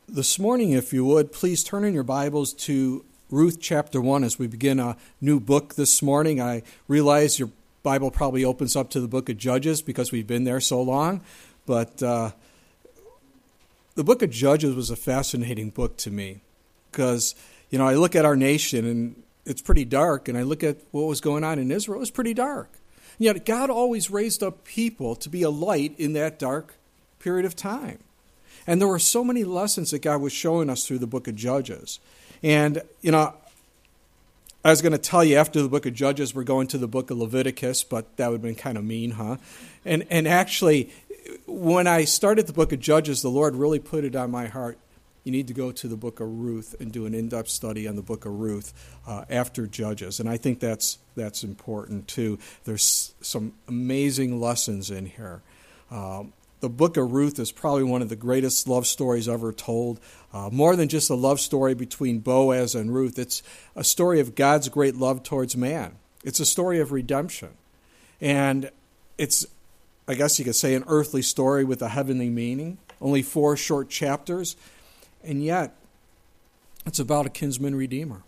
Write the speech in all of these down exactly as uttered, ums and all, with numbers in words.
This morning, if you would, please turn in your Bibles to Ruth chapter one as we begin a new book this morning. I realize your Bible probably opens up to the book of Judges because we've been there so long, but uh, the book of Judges was a fascinating book to me because, you know, I look at our nation and it's pretty dark, and I look at what was going on in Israel, it was pretty dark. And yet God always raised up people to be a light in that dark period of time. And there were so many lessons that God was showing us through the book of Judges. And, you know, I was going to tell you after the book of Judges, we're going to the book of Leviticus, but that would have been kind of mean, huh? And and actually, when I started the book of Judges, the Lord really put it on my heart. You need to go to the book of Ruth and do an in-depth study on the book of Ruth uh, after Judges. And I think that's that's important, too. There's some amazing lessons in here. Um, The book of Ruth is probably one of the greatest love stories ever told. Uh, more than just a love story between Boaz and Ruth, it's a story of God's great love towards man. It's a story of redemption. And it's, I guess you could say, an earthly story with a heavenly meaning. Only four short chapters. And yet, it's about a kinsman redeemer.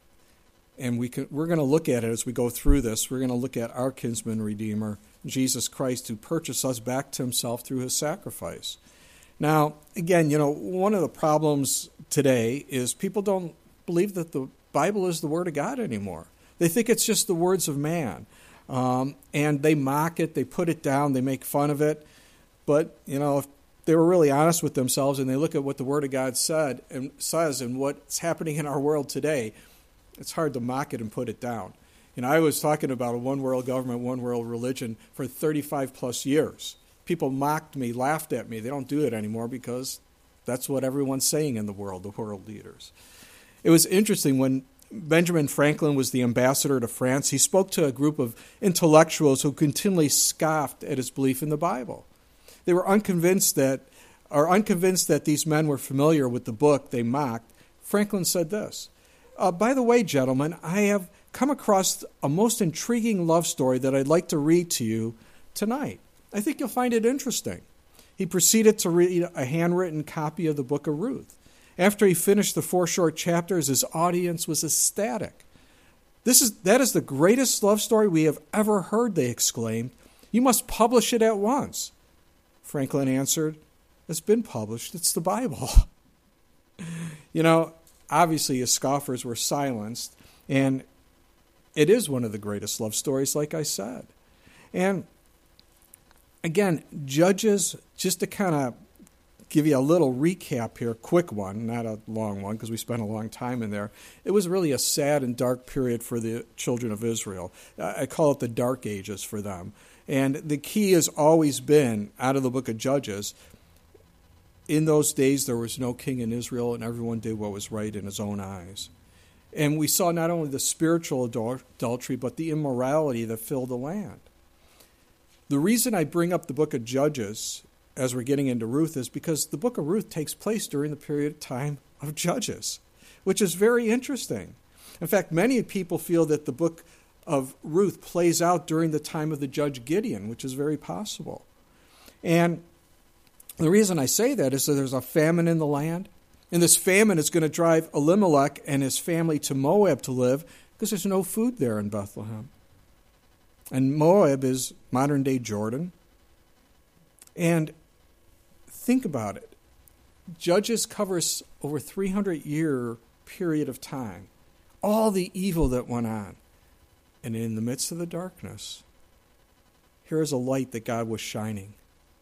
And we can, we're going to look at it as we go through this. We're going to look at our kinsman redeemer, Jesus Christ, who purchased us back to himself through his sacrifice. Now, again, you know, one of the problems today is people don't believe that the Bible is the Word of God anymore. They think it's just the words of man. Um, and they mock it, they put it down, they make fun of it. But, you know, if they were really honest with themselves and they look at what the Word of God said and says and what's happening in our world today, it's hard to mock it and put it down. You know, I was talking about a one-world government, one-world religion for thirty-five plus years. People mocked me, laughed at me. They don't do it anymore because that's what everyone's saying in the world, the world leaders. It was interesting when Benjamin Franklin was the ambassador to France, he spoke to a group of intellectuals who continually scoffed at his belief in the Bible. They were unconvinced that, or unconvinced that these men were familiar with the book they mocked. Franklin said this, uh, by the way, gentlemen, I have come across a most intriguing love story that I'd like to read to you tonight. I think you'll find it interesting. He proceeded to read a handwritten copy of the book of Ruth. After he finished the four short chapters, his audience was ecstatic. This is that is the greatest love story we have ever heard, they exclaimed. You must publish it at once. Franklin answered, it's been published. It's the Bible. You know, obviously his scoffers were silenced, and it is one of the greatest love stories, like I said. And again, Judges, just to kind of give you a little recap here, quick one, not a long one because we spent a long time in there. It was really a sad and dark period for the children of Israel. I call it the dark ages for them. And the key has always been, out of the book of Judges, in those days there was no king in Israel and everyone did what was right in his own eyes. And we saw not only the spiritual adultery, but the immorality that filled the land. The reason I bring up the book of Judges as we're getting into Ruth is because the book of Ruth takes place during the period of time of Judges, which is very interesting. In fact, many people feel that the book of Ruth plays out during the time of the judge Gideon, which is very possible. And the reason I say that is that there's a famine in the land. And this famine is going to drive Elimelech and his family to Moab to live because there's no food there in Bethlehem. And Moab is modern-day Jordan. And think about it. Judges covers over three hundred year period of time. All the evil that went on. And in the midst of the darkness, here is a light that God was shining.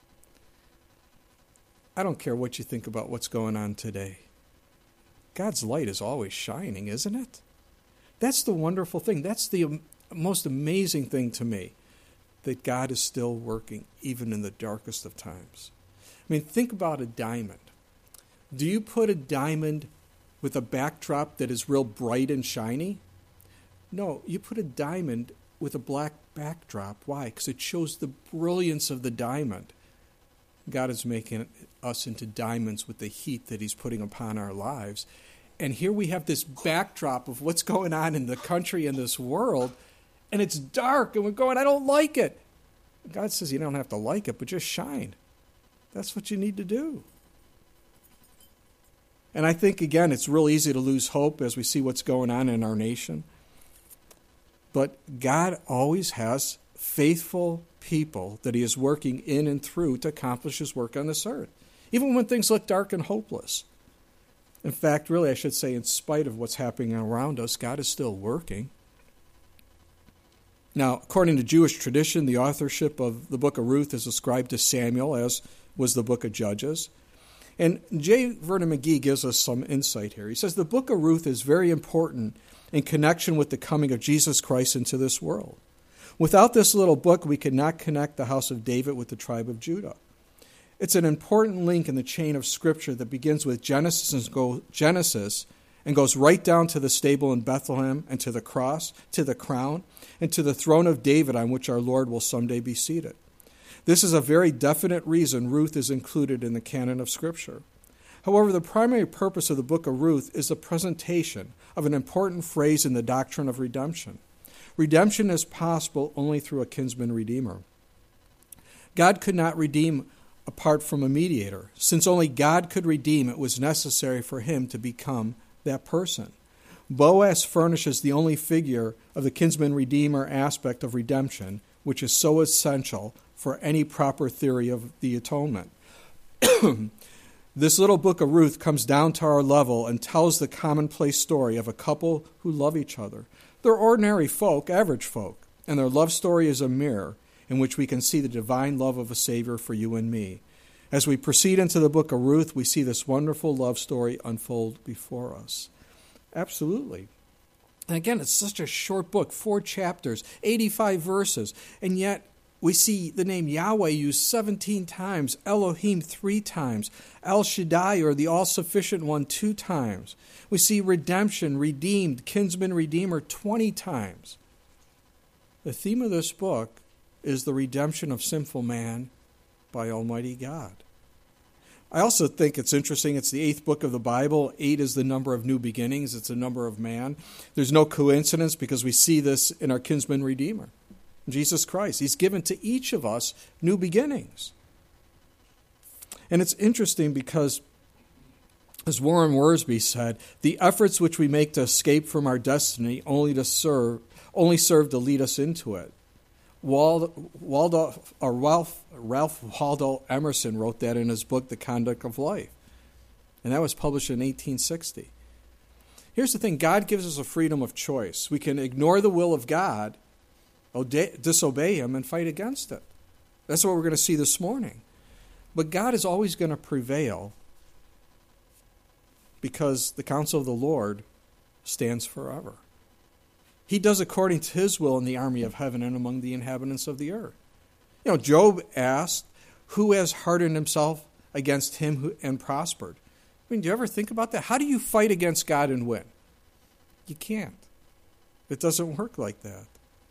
I don't care what you think about what's going on today. God's light is always shining, isn't it? That's the wonderful thing. That's the most amazing thing to me, that God is still working even in the darkest of times. I mean, think about a diamond. Do you put a diamond with a backdrop that is real bright and shiny? No, you put a diamond with a black backdrop. Why? Because it shows the brilliance of the diamond. God is making us into diamonds with the heat that he's putting upon our lives. And here we have this backdrop of what's going on in the country and this world, and it's dark, and we're going, I don't like it. God says you don't have to like it, but just shine. That's what you need to do. And I think, again, it's real easy to lose hope as we see what's going on in our nation. But God always has faithful people that he is working in and through to accomplish his work on this earth, even when things look dark and hopeless. In fact, really, I should say, in spite of what's happening around us, God is still working. Now, according to Jewish tradition, the authorship of the book of Ruth is ascribed to Samuel, as was the book of Judges. And J. Vernon McGee gives us some insight here. He says the book of Ruth is very important in connection with the coming of Jesus Christ into this world. Without this little book, we could not connect the house of David with the tribe of Judah. It's an important link in the chain of Scripture that begins with Genesis and, go, Genesis and goes right down to the stable in Bethlehem and to the cross, to the crown, and to the throne of David on which our Lord will someday be seated. This is a very definite reason Ruth is included in the canon of Scripture. However, the primary purpose of the book of Ruth is the presentation of an important phrase in the doctrine of redemption. Redemption is possible only through a kinsman redeemer. God could not redeem apart from a mediator. Since only God could redeem, it was necessary for him to become that person. Boaz furnishes the only figure of the kinsman redeemer aspect of redemption, which is so essential for any proper theory of the atonement. This little book of Ruth comes down to our level and tells the commonplace story of a couple who love each other. They're ordinary folk, average folk, and their love story is a mirror in which we can see the divine love of a Savior for you and me. As we proceed into the book of Ruth, we see this wonderful love story unfold before us. Absolutely. And again, it's such a short book, four chapters, eighty-five verses, and yet we see the name Yahweh used seventeen times, Elohim three times, El Shaddai, or the all-sufficient one, two times. We see redemption, redeemed, kinsman, redeemer twenty times. The theme of this book is the redemption of sinful man by Almighty God. I also think it's interesting. It's the eighth book of the Bible. Eight is the number of new beginnings. It's the number of man. There's no coincidence because we see this in our kinsman redeemer, Jesus Christ. He's given to each of us new beginnings. And it's interesting because, as Warren Worsby said, the efforts which we make to escape from our destiny only to serve, only serve to lead us into it. Waldo, Waldo, or Ralph, Ralph Waldo Emerson wrote that in his book, The Conduct of Life. And that was published in eighteen sixty. Here's the thing. God gives us a freedom of choice. We can ignore the will of God, disobey him, and fight against it. That's what we're going to see this morning. But God is always going to prevail because the counsel of the Lord stands forever. He does according to his will in the army of heaven and among the inhabitants of the earth. You know, Job asked, who has hardened himself against him who, and prospered? I mean, do you ever think about that? How do you fight against God and win? You can't. It doesn't work like that.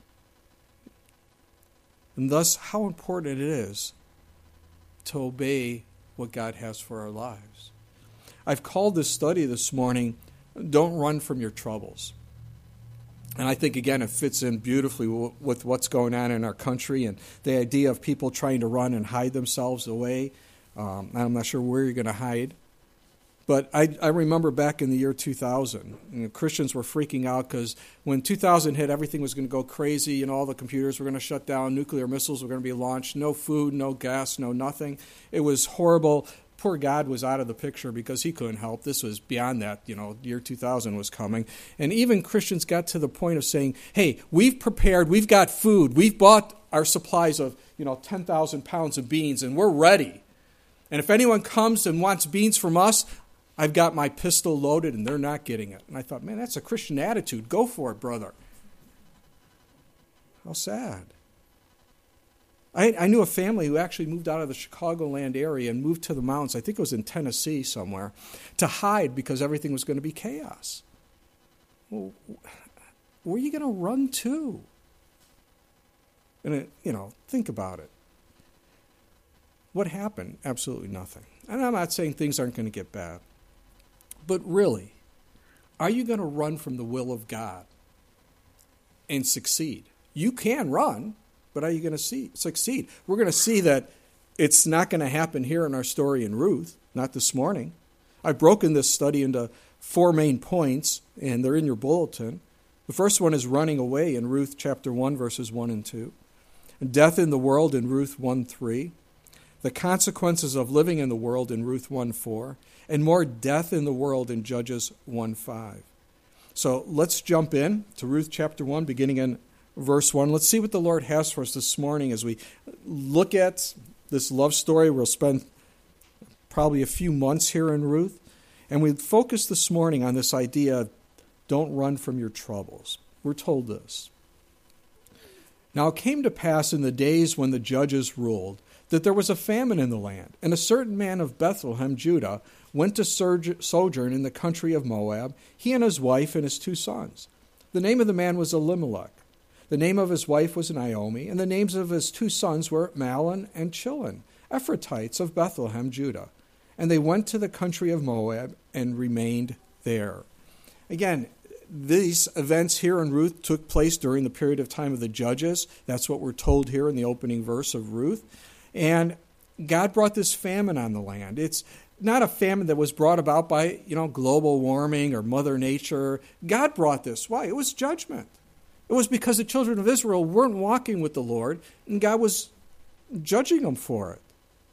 And thus, how important it is to obey what God has for our lives. I've called this study this morning, Don't Run from Your Troubles. And I think, again, it fits in beautifully with what's going on in our country and the idea of people trying to run and hide themselves away. Um, I'm not sure where you're going to hide. But I, I remember back in the year two thousand, you know, Christians were freaking out because when two thousand hit, everything was going to go crazy and all the computers were going to shut down, nuclear missiles were going to be launched, no food, no gas, no nothing. It was horrible. Poor God was out of the picture because he couldn't help. This was beyond that, you know, year two thousand was coming. And even Christians got to the point of saying, hey, we've prepared, we've got food, we've bought our supplies of, you know, ten thousand pounds of beans, and we're ready. And if anyone comes and wants beans from us, I've got my pistol loaded and they're not getting it. And I thought, man, that's a Christian attitude. Go for it, brother. How sad. I, I knew a family who actually moved out of the Chicagoland area and moved to the mountains, I think it was in Tennessee somewhere, to hide because everything was going to be chaos. Well, where are you going to run to? And, it, you know, think about it. What happened? Absolutely nothing. And I'm not saying things aren't going to get bad. But really, are you going to run from the will of God and succeed? You can run, but are you going to see, succeed? We're going to see that it's not going to happen here in our story in Ruth, not this morning. I've broken this study into four main points, and they're in your bulletin. The first one is running away in Ruth chapter one, verses one and two. Death in the world in Ruth one three. The consequences of living in the world in Ruth one four. And more death in the world in Judges one five. So let's jump in to Ruth chapter one, beginning in verse one. Let's see what the Lord has for us this morning as we look at this love story. We'll spend probably a few months here in Ruth. And we focus this morning on this idea of don't run from your troubles. We're told this. Now it came to pass in the days when the judges ruled that there was a famine in the land, and a certain man of Bethlehem, Judah, went to sojourn in the country of Moab, he and his wife and his two sons. The name of the man was Elimelech. The name of his wife was Naomi, and the names of his two sons were Mahlon and Chilion, Ephrathites of Bethlehem, Judah. And they went to the country of Moab and remained there. Again, these events here in Ruth took place during the period of time of the Judges. That's what we're told here in the opening verse of Ruth. And God brought this famine on the land. It's not a famine that was brought about by, you know, global warming or Mother Nature. God brought this. Why? It was judgment. It was because the children of Israel weren't walking with the Lord, and God was judging them for it.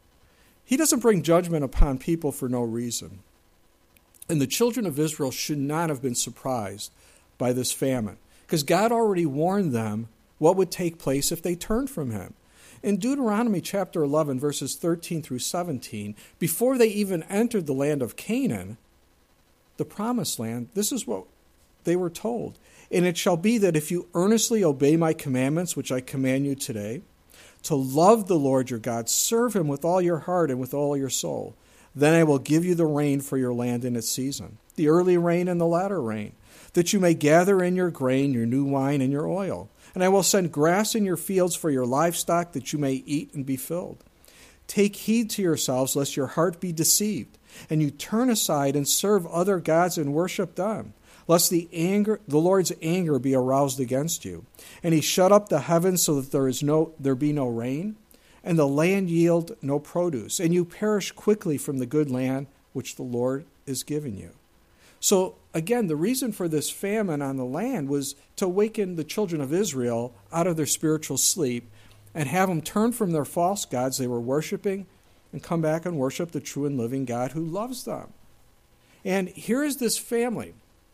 He doesn't bring judgment upon people for no reason. And the children of Israel should not have been surprised by this famine, because God already warned them what would take place if they turned from him. In Deuteronomy chapter eleven, verses thirteen through seventeen, before they even entered the land of Canaan, the promised land, this is what they were told. And it shall be that if you earnestly obey my commandments, which I command you today, to love the Lord your God, serve him with all your heart and with all your soul, then I will give you the rain for your land in its season, the early rain and the latter rain, that you may gather in your grain, your new wine, and your oil. And I will send grass in your fields for your livestock, that you may eat and be filled. Take heed to yourselves, lest your heart be deceived, and you turn aside and serve other gods and worship them, lest the anger, the Lord's anger be aroused against you. And he shut up the heavens so that there is no, there be no rain, and the land yield no produce, and you perish quickly from the good land which the Lord is giving you. So again, the reason for this famine on the land was to awaken the children of Israel out of their spiritual sleep and have them turn from their false gods they were worshiping and come back and worship the true and living God who loves them. And here is this family.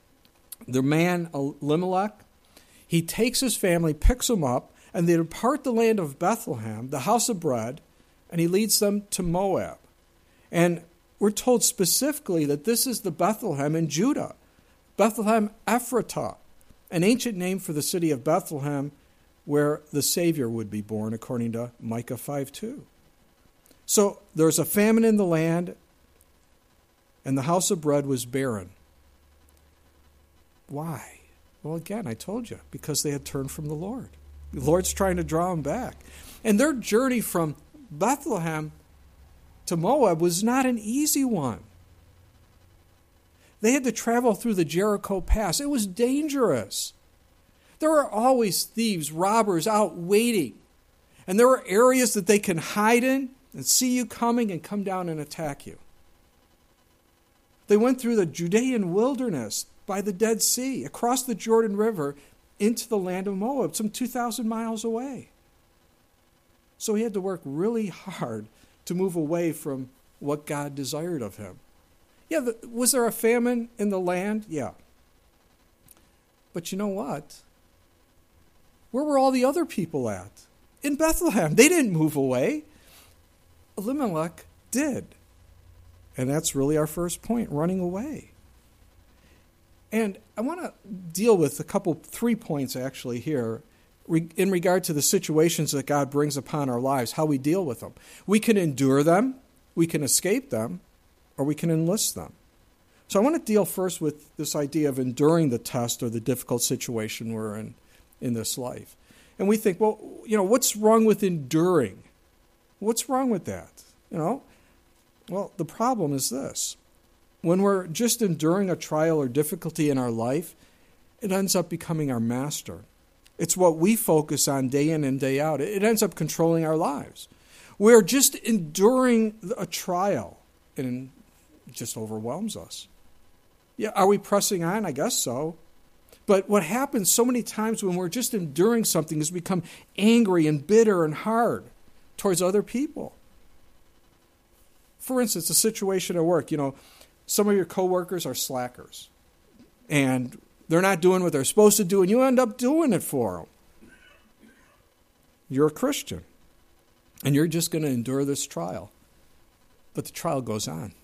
The man Elimelech, he takes his family, picks them up, and they depart the land of Bethlehem, the house of bread, and he leads them to Moab. And we're told specifically that this is the Bethlehem in Judah, Bethlehem Ephratah, an ancient name for the city of Bethlehem where the Savior would be born, according to Micah five two. So there's a famine in the land, and the house of bread was barren. Why? Well, again, I told you, because they had turned from the Lord. The Lord's trying to draw them back. And their journey from Bethlehem to Moab was not an easy one. They had to travel through the Jericho Pass. It was dangerous. There are always thieves, robbers out waiting. And there are areas that they can hide in and see you coming and come down and attack you. They went through the Judean wilderness by the Dead Sea, across the Jordan River, into the land of Moab, some two thousand miles away. So he had to work really hard to move away from what God desired of him. Yeah, the, was there a famine in the land? Yeah. But you know what? Where were all the other people at? In Bethlehem. They didn't move away. Elimelech did. And that's really our first point, running away. And I want to deal with a couple, three points actually here in regard to the situations that God brings upon our lives, how we deal with them. We can endure them, we can escape them, or we can enlist them. So I want to deal first with this idea of enduring the test or the difficult situation we're in in this life. And we think, well, you know, what's wrong with enduring? What's wrong with that? You know, well, the problem is this. When we're just enduring a trial or difficulty in our life, it ends up becoming our master. It's what we focus on day in and day out. It ends up controlling our lives. We're just enduring a trial. And It just overwhelms us. Yeah, are we pressing on? I guess so. But what happens so many times when we're just enduring something is we become angry and bitter and hard towards other people. For instance, a situation at work, you know, some of your coworkers are slackers. And they're not doing what they're supposed to do, and you end up doing it for them. You're a Christian, and you're just going to endure this trial. But the trial goes on,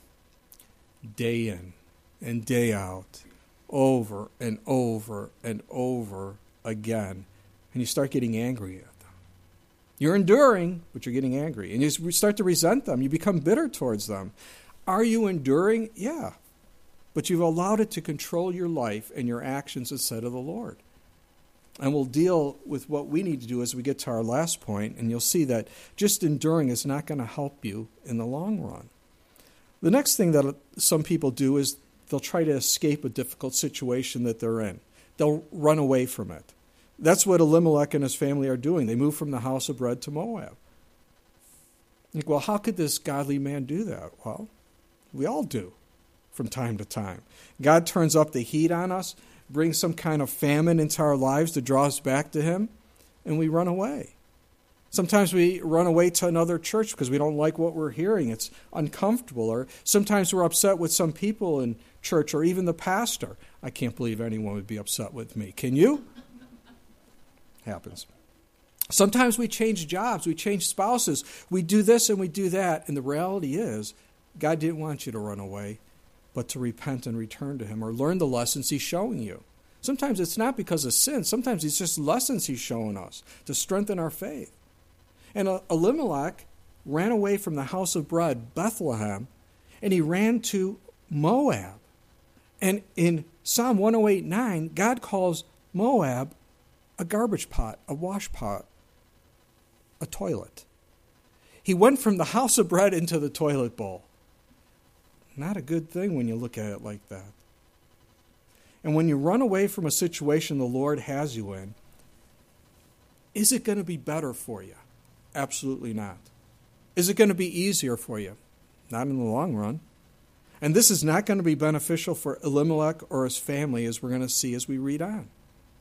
day in and day out, over and over and over again, and you start getting angry at them. You're enduring, but you're getting angry, and you start to resent them. You become bitter towards them. Are you enduring? Yeah. But you've allowed it to control your life and your actions instead of the Lord. And we'll deal with what we need to do as we get to our last point, and you'll see that just enduring is not going to help you in the long run. The next thing that some people do is they'll try to escape a difficult situation that they're in. They'll run away from it. That's what Elimelech and his family are doing. They move from the house of bread to Moab. You think, well, how could this godly man do that? Well, we all do from time to time. God turns up the heat on us, brings some kind of famine into our lives to draw us back to him, and we run away. Sometimes we run away to another church because we don't like what we're hearing. It's uncomfortable. Or sometimes we're upset with some people in church or even the pastor. I can't believe anyone would be upset with me. Can you? Happens. Sometimes we change jobs. We change spouses. We do this and we do that. And the reality is, God didn't want you to run away, but to repent and return to him or learn the lessons he's showing you. Sometimes it's not because of sin. Sometimes it's just lessons he's showing us to strengthen our faith. And Elimelech ran away from the house of bread, Bethlehem, and he ran to Moab. And in Psalm one oh eight nine, God calls Moab a garbage pot, a wash pot, a toilet. He went from the house of bread into the toilet bowl. Not a good thing when you look at it like that. And when you run away from a situation the Lord has you in, is it going to be better for you? Absolutely not. Is it going to be easier for you? Not in the long run. And this is not going to be beneficial for Elimelech or his family, as we're going to see as we read on.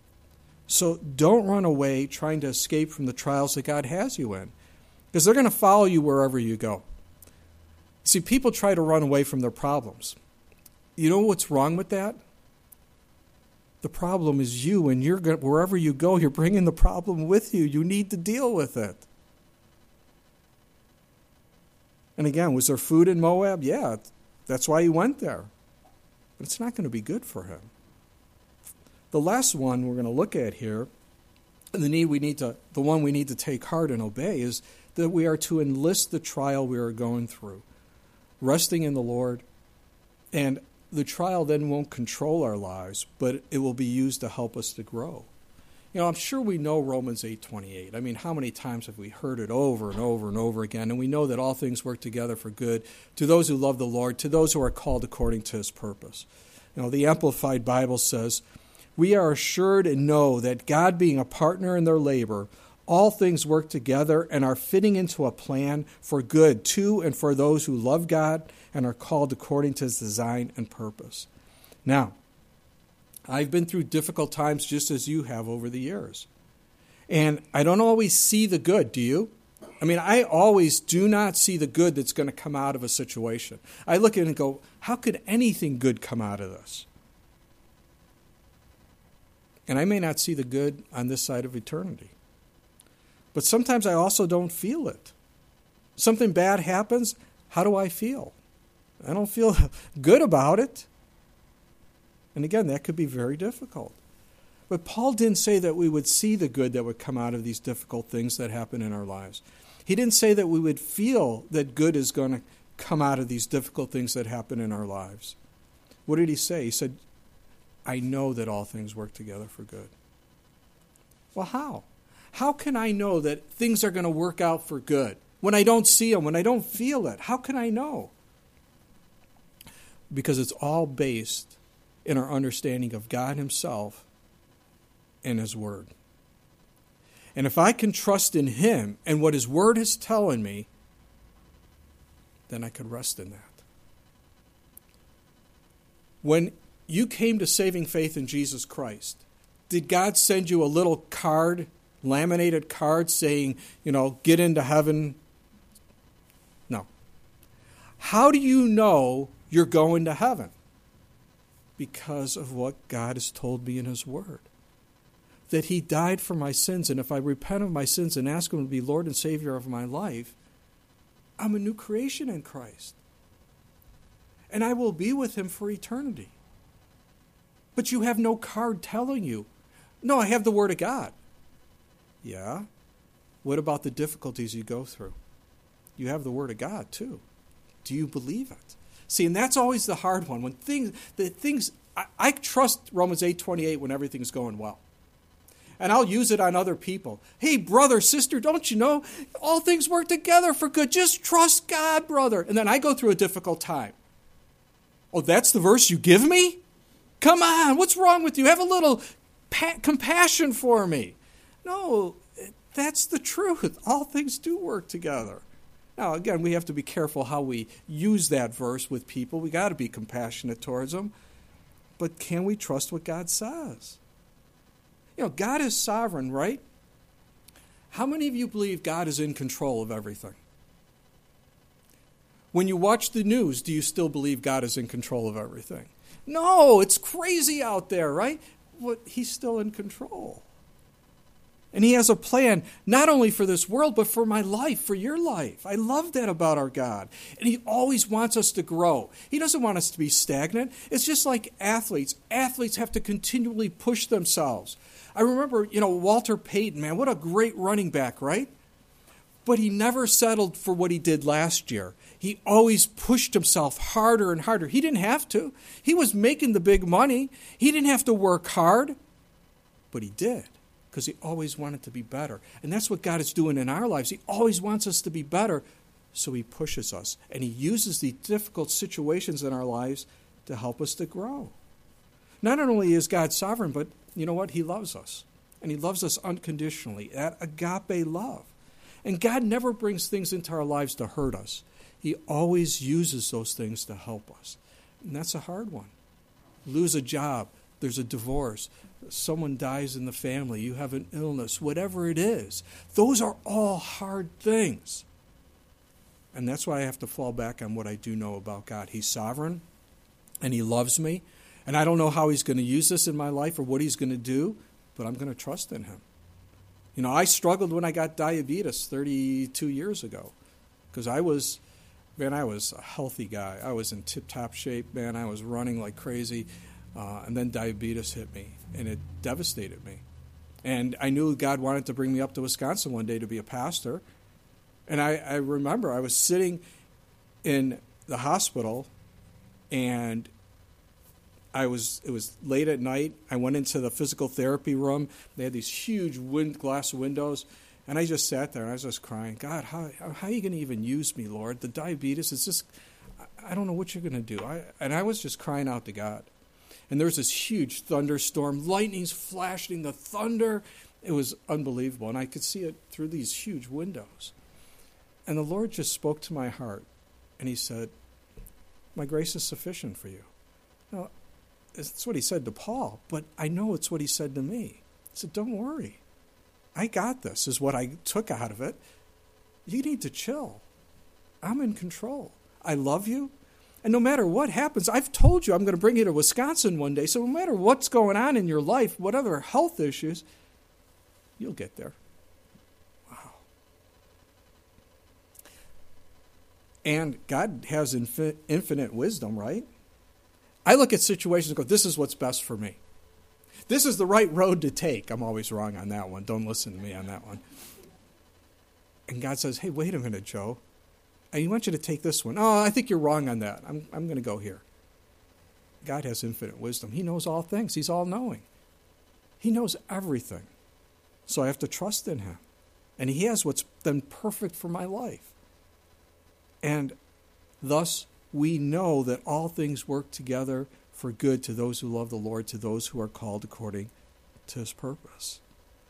So don't run away trying to escape from the trials that God has you in, because they're going to follow you wherever you go. See, people try to run away from their problems. You know what's wrong with that? The problem is you, and you're going, wherever you go, you're bringing the problem with you. You need to deal with it. And again, was there food in Moab? Yeah, that's why he went there. But it's not going to be good for him. The last one we're going to look at here, and the need we need to, the one we need to take heart and obey, is that we are to enlist the trial we are going through, resting in the Lord, and the trial then won't control our lives, but it will be used to help us to grow. You know, I'm sure we know Romans eight twenty-eight. I mean, how many times have we heard it over and over and over again? And we know that all things work together for good to those who love the Lord, to those who are called according to his purpose. You know, the Amplified Bible says, we are assured and know that God being a partner in their labor, all things work together and are fitting into a plan for good to and for those who love God and are called according to his design and purpose. Now, I've been through difficult times just as you have over the years. And I don't always see the good, do you? I mean, I always do not see the good that's going to come out of a situation. I look at it and go, how could anything good come out of this? And I may not see the good on this side of eternity. But sometimes I also don't feel it. Something bad happens, how do I feel? I don't feel good about it. And again, that could be very difficult. But Paul didn't say that we would see the good that would come out of these difficult things that happen in our lives. He didn't say that we would feel that good is going to come out of these difficult things that happen in our lives. What did he say? He said, I know that all things work together for good. Well, how? How can I know that things are going to work out for good when I don't see them, when I don't feel it? How can I know? Because it's all based in our understanding of God himself and his word. And if I can trust in him and what his word is telling me, then I could rest in that. When you came to saving faith in Jesus Christ, did God send you a little card, laminated card saying, you know, get into heaven? No. How do you know you're going to heaven? Because of what God has told me in his word. That he died for my sins, and if I repent of my sins and ask him to be Lord and Savior of my life, I'm a new creation in Christ. And I will be with him for eternity. But you have no card telling you, no, I have the Word of God. Yeah? What about the difficulties you go through? You have the Word of God too. Do you believe it? See, and that's always the hard one. When things, the things, I, I trust Romans eight twenty-eight when everything's going well. And I'll use it on other people. Hey, brother, sister, don't you know all things work together for good? Just trust God, brother. And then I go through a difficult time. Oh, that's the verse you give me? Come on, what's wrong with you? Have a little pa- compassion for me. No, that's the truth. All things do work together. Now, again, we have to be careful how we use that verse with people. We got to be compassionate towards them. But can we trust what God says? You know, God is sovereign, right? How many of you believe God is in control of everything? When you watch the news, do you still believe God is in control of everything? No, it's crazy out there, right? But he's still in control. And he has a plan not only for this world, but for my life, for your life. I love that about our God. And he always wants us to grow. He doesn't want us to be stagnant. It's just like athletes. Athletes have to continually push themselves. I remember, you know, Walter Payton, man, what a great running back, right? But he never settled for what he did last year. He always pushed himself harder and harder. He didn't have to. He was making the big money. He didn't have to work hard, but he did because he always wanted to be better. And that's what God is doing in our lives. He always wants us to be better, so he pushes us. And he uses the difficult situations in our lives to help us to grow. Not only is God sovereign, but you know what? He loves us. And he loves us unconditionally, that agape love. And God never brings things into our lives to hurt us. He always uses those things to help us. And that's a hard one. Lose a job, there's a divorce, someone dies in the family, you have an illness, whatever it is. Those are all hard things. And that's why I have to fall back on what I do know about God. He's sovereign, and he loves me. And I don't know how he's going to use this in my life or what he's going to do, but I'm going to trust in him. You know, I struggled when I got diabetes thirty-two years ago because I was, man, I was a healthy guy. I was in tip-top shape, man. I was running like crazy. Uh, and then diabetes hit me, and it devastated me. And I knew God wanted to bring me up to Wisconsin one day to be a pastor. And I, I remember I was sitting in the hospital, and I was it was late at night. I went into the physical therapy room. They had these huge wind, glass windows, and I just sat there and I was just crying. God, how how are you going to even use me, Lord? The diabetes is just, I don't know what you're going to do. I, and I was just crying out to God. And there was this huge thunderstorm, lightning's flashing, the thunder. It was unbelievable, and I could see it through these huge windows. And the Lord just spoke to my heart, and he said, my grace is sufficient for you. Now, that's what he said to Paul, but I know it's what he said to me. He said, don't worry. I got this, is what I took out of it. You need to chill. I'm in control. I love you. And no matter what happens, I've told you I'm going to bring you to Wisconsin one day. So no matter what's going on in your life, what other health issues, you'll get there. Wow. And God has infi- infinite wisdom, right? I look at situations and go, this is what's best for me. This is the right road to take. I'm always wrong on that one. Don't listen to me on that one. And God says, hey, wait a minute, Joe. I want you to take this one. Oh, I think you're wrong on that. I'm I'm going to go here. God has infinite wisdom. He knows all things. He's all-knowing. He knows everything. So I have to trust in him. And he has what's been perfect for my life. And thus, we know that all things work together for good to those who love the Lord, to those who are called according to his purpose.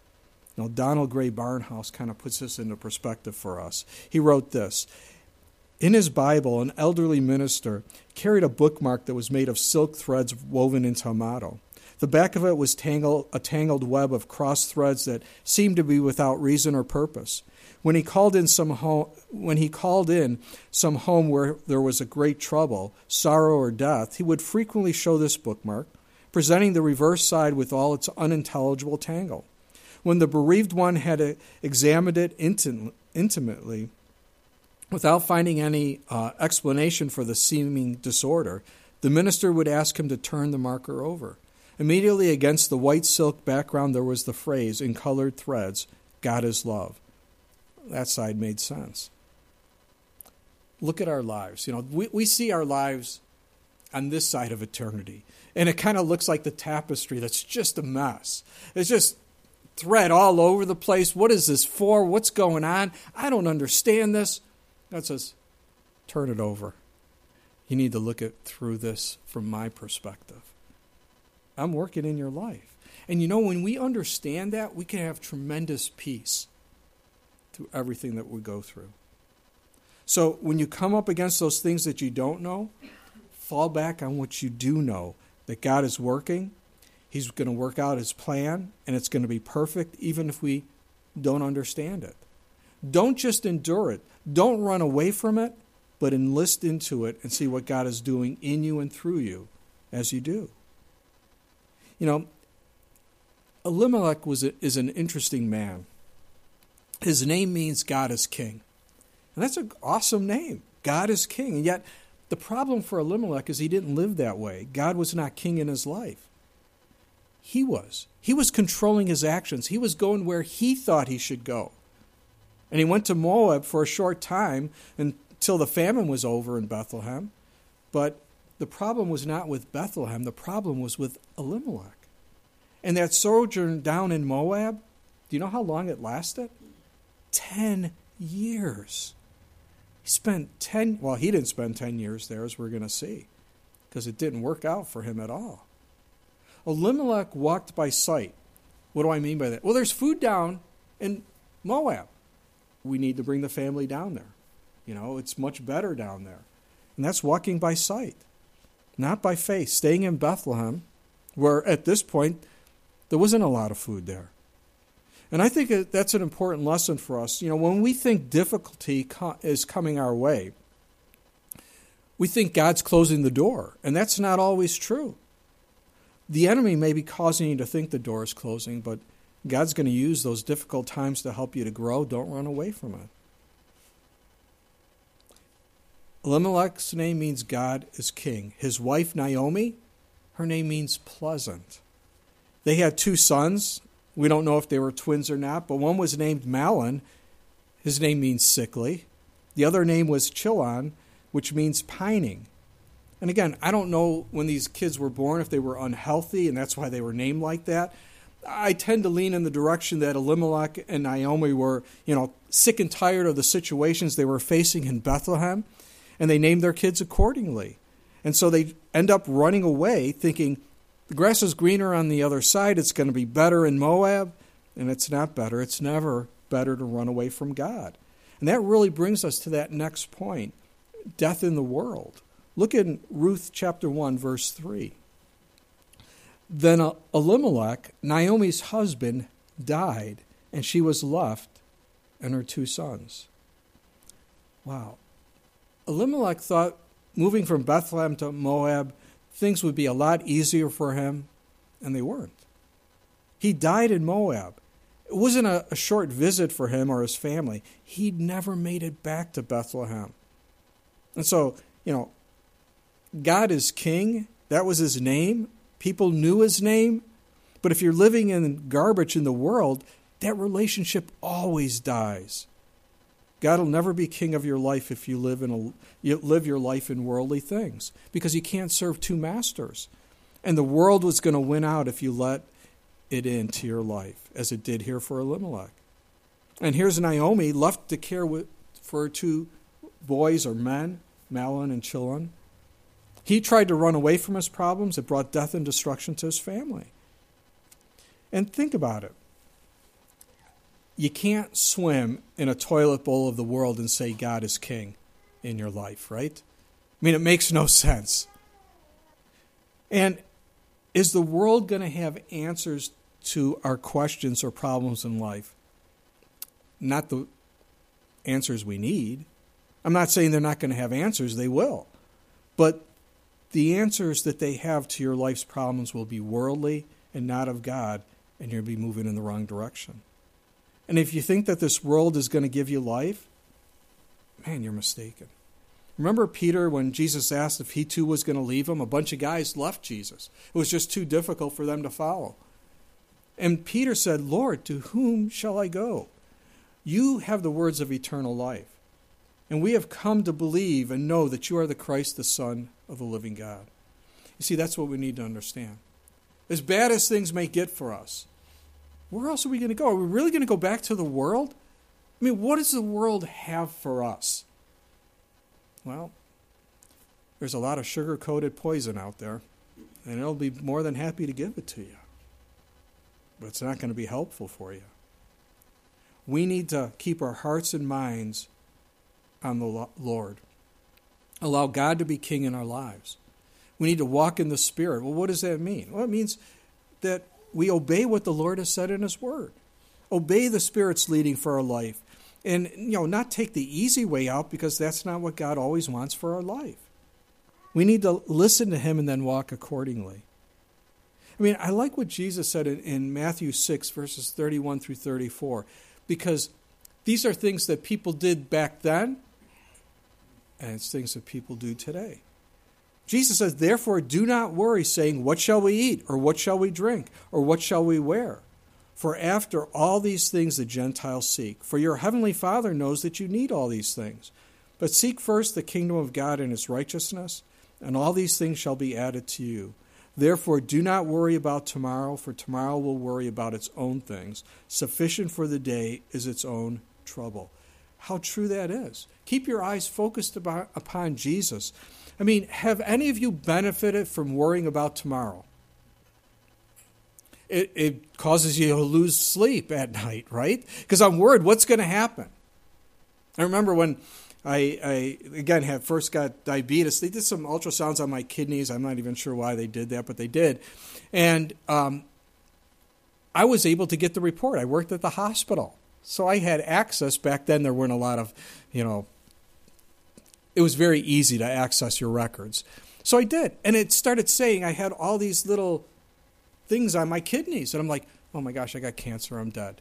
Now, Donald Gray Barnhouse kind of puts this into perspective for us. He wrote this: In his Bible, an elderly minister carried a bookmark that was made of silk threads woven into a motto. The back of it was tangled, a tangled web of cross threads that seemed to be without reason or purpose. When he called in some home, when he called in some home where there was a great trouble, sorrow, or death, he would frequently show this bookmark, presenting the reverse side with all its unintelligible tangle. When the bereaved one had examined it intimately, without finding any uh, explanation for the seeming disorder, the minister would ask him to turn the marker over. Immediately against the white silk background there was the phrase, in colored threads, God is love. That side made sense. Look at our lives. You know, we, we see our lives on this side of eternity, and it kind of looks like the tapestry that's just a mess. It's just thread all over the place. What is this for? What's going on? I don't understand this. God says, turn it over. You need to look at through this from my perspective. I'm working in your life. And you know, when we understand that, we can have tremendous peace through everything that we go through. So when you come up against those things that you don't know, fall back on what you do know, that God is working. He's going to work out his plan, and it's going to be perfect even if we don't understand it. Don't just endure it. Don't run away from it, but enlist into it and see what God is doing in you and through you as you do. You know, Elimelech was a, is an interesting man. His name means God is king. And that's an awesome name. God is king. And yet, the problem for Elimelech is he didn't live that way. God was not king in his life. He was. He was controlling his actions. He was going where he thought he should go. And he went to Moab for a short time until the famine was over in Bethlehem. But the problem was not with Bethlehem. The problem was with Elimelech. And that sojourn down in Moab, do you know how long it lasted? Ten years. He spent ten, well, he didn't spend ten years there, as we're going to see, because it didn't work out for him at all. Elimelech walked by sight. What do I mean by that? Well, there's food down in Moab. We need to bring the family down there. You know, it's much better down there. And that's walking by sight, not by faith, staying in Bethlehem, where at this point there wasn't a lot of food there. And I think that's an important lesson for us. You know, when we think difficulty is coming our way, we think God's closing the door, and that's not always true. The enemy may be causing you to think the door is closing, but God's going to use those difficult times to help you to grow. Don't run away from it. Elimelech's name means God is king. His wife, Naomi, her name means pleasant. They had two sons. We don't know if they were twins or not, but one was named Mahlon. His name means sickly. The other name was Chilion, which means pining. And again, I don't know when these kids were born if they were unhealthy, and that's why they were named like that. I tend to lean in the direction that Elimelech and Naomi were, you know, sick and tired of the situations they were facing in Bethlehem, and they named their kids accordingly. And so they end up running away thinking, the grass is greener on the other side, it's going to be better in Moab, and it's not better. It's never better to run away from God. And that really brings us to that next point, death in the world. Look in Ruth chapter one, verse three. Then Elimelech, Naomi's husband, died, and she was left and her two sons. Wow. Elimelech thought moving from Bethlehem to Moab, things would be a lot easier for him, and they weren't. He died in Moab. It wasn't a, a short visit for him or his family. He'd never made it back to Bethlehem. And so, you know, God is king. That was his name. People knew his name. But if you're living in garbage in the world, that relationship always dies. God will never be king of your life if you live in a you live your life in worldly things, because you can't serve two masters. And the world was going to win out if you let it into your life, as it did here for Elimelech. And here's Naomi left to care with, for her two boys or men, Mahlon and Chilion. He tried to run away from his problems. It brought death and destruction to his family. And think about it. You can't swim in a toilet bowl of the world and say God is king in your life, right? I mean, it makes no sense. And is the world going to have answers to our questions or problems in life? Not the answers we need. I'm not saying they're not going to have answers. They will. But the answers that they have to your life's problems will be worldly and not of God, and you'll be moving in the wrong direction. And if you think that this world is going to give you life, man, you're mistaken. Remember Peter, when Jesus asked if he too was going to leave him? A bunch of guys left Jesus. It was just too difficult for them to follow. And Peter said, Lord, to whom shall I go? You have the words of eternal life. And we have come to believe and know that you are the Christ, the Son of the living God. You see, that's what we need to understand. As bad as things may get for us, where else are we going to go? Are we really going to go back to the world? I mean, what does the world have for us? Well, there's a lot of sugar-coated poison out there, and it'll be more than happy to give it to you. But it's not going to be helpful for you. We need to keep our hearts and minds on the Lord. Allow God to be king in our lives. We need to walk in the Spirit. Well, what does that mean? Well, it means that we obey what the Lord has said in His Word. Obey the Spirit's leading for our life. And, you know, not take the easy way out, because that's not what God always wants for our life. We need to listen to Him and then walk accordingly. I mean, I like what Jesus said in, in Matthew six, verses thirty-one through thirty-four, because these are things that people did back then, and it's things that people do today. Jesus says, therefore, do not worry, saying, what shall we eat, or what shall we drink, or what shall we wear? For after all these things the Gentiles seek. For your heavenly Father knows that you need all these things. But seek first the kingdom of God and His righteousness, and all these things shall be added to you. Therefore, do not worry about tomorrow, for tomorrow will worry about its own things. Sufficient for the day is its own trouble. How true that is. Keep your eyes focused about, upon Jesus. I mean, have any of you benefited from worrying about tomorrow? It, it causes you to lose sleep at night, right? Because I'm worried, what's going to happen? I remember when I, I, again, had first got diabetes, they did some ultrasounds on my kidneys. I'm not even sure why they did that, but they did. And um, I was able to get the report. I worked at the hospital. So I had access. Back then, there weren't a lot of, you know, it was very easy to access your records. So I did. And it started saying I had all these little things on my kidneys. And I'm like, oh my gosh, I got cancer. I'm dead.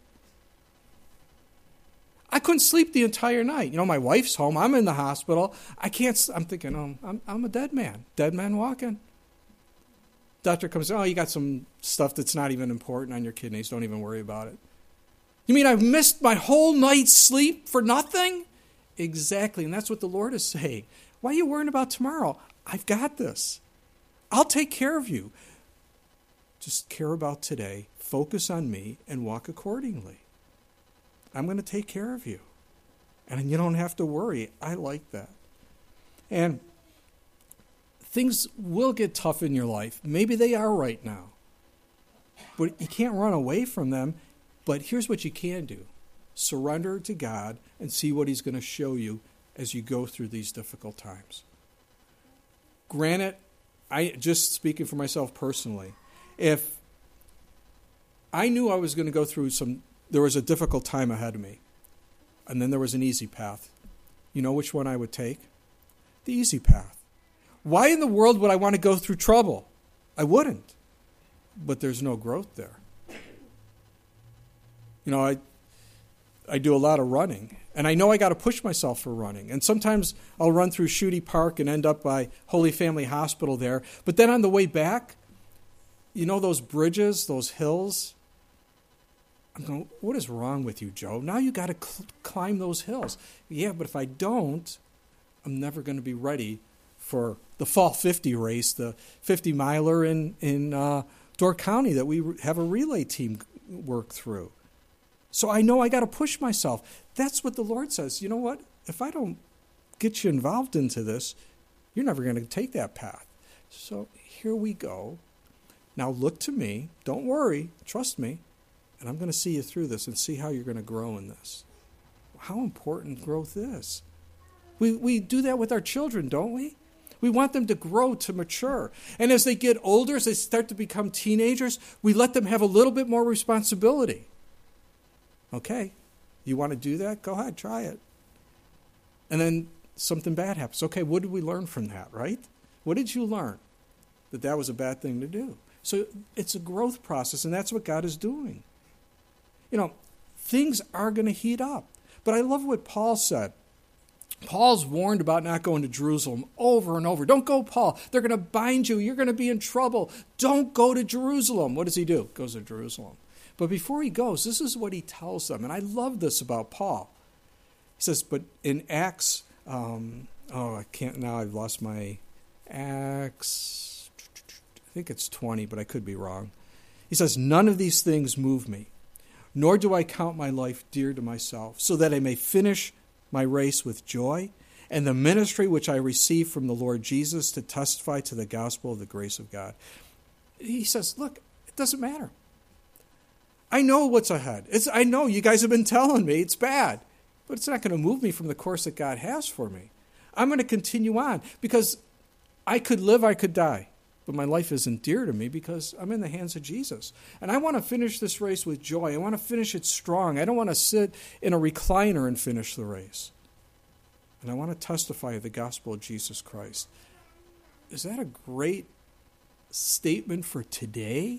I couldn't sleep the entire night. You know, my wife's home. I'm in the hospital. I can't, I'm thinking, oh, I'm, I'm a dead man. Dead man walking. Doctor comes in, oh, you got some stuff that's not even important on your kidneys. Don't even worry about it. You mean I've missed my whole night's sleep for nothing? Exactly. And that's what the Lord is saying. Why are you worrying about tomorrow? I've got this. I'll take care of you. Just care about today. Focus on me and walk accordingly. I'm going to take care of you. And you don't have to worry. I like that. And things will get tough in your life. Maybe they are right now. But you can't run away from them. But here's what you can do. Surrender to God and see what He's going to show you as you go through these difficult times. Granted, I just speaking for myself personally, if I knew I was going to go through some, there was a difficult time ahead of me, and then there was an easy path, you know which one I would take? The easy path. Why in the world would I want to go through trouble? I wouldn't. But there's no growth there. You know, I I do a lot of running, and I know I got to push myself for running. And sometimes I'll run through Shooty Park and end up by Holy Family Hospital there. But then on the way back, you know those bridges, those hills? I'm going, what is wrong with you, Joe? Now you got to cl- climb those hills. Yeah, but if I don't, I'm never going to be ready for the Fall fifty race, the fifty miler in, in uh, Door County that we have a relay team work through. So I know I got to push myself. That's what the Lord says. You know what? If I don't get you involved into this, you're never going to take that path. So here we go. Now look to me. Don't worry. Trust me. And I'm going to see you through this and see how you're going to grow in this. How important growth is. We, we do that with our children, don't we? We want them to grow, to mature. And as they get older, as they start to become teenagers, we let them have a little bit more responsibility. Okay, you want to do that? Go ahead, try it. And then something bad happens. Okay, what did we learn from that, right? What did you learn? That that was a bad thing to do. So it's a growth process, and that's what God is doing. You know, things are going to heat up. But I love what Paul said. Paul's warned about not going to Jerusalem over and over. Don't go, Paul. They're going to bind you. You're going to be in trouble. Don't go to Jerusalem. What does he do? Goes to Jerusalem. But before he goes, this is what he tells them. And I love this about Paul. He says, but in Acts, um, oh, I can't now. I've lost my Acts. I think it's twenty, but I could be wrong. He says, none of these things move me, nor do I count my life dear to myself, so that I may finish my race with joy, and the ministry which I received from the Lord Jesus to testify to the gospel of the grace of God. He says, look, it doesn't matter. I know what's ahead. It's, I know you guys have been telling me it's bad, but it's not going to move me from the course that God has for me. I'm going to continue on because I could live, I could die, but my life isn't dear to me because I'm in the hands of Jesus. And I want to finish this race with joy. I want to finish it strong. I don't want to sit in a recliner and finish the race. And I want to testify of the gospel of Jesus Christ. Is that a great statement for today?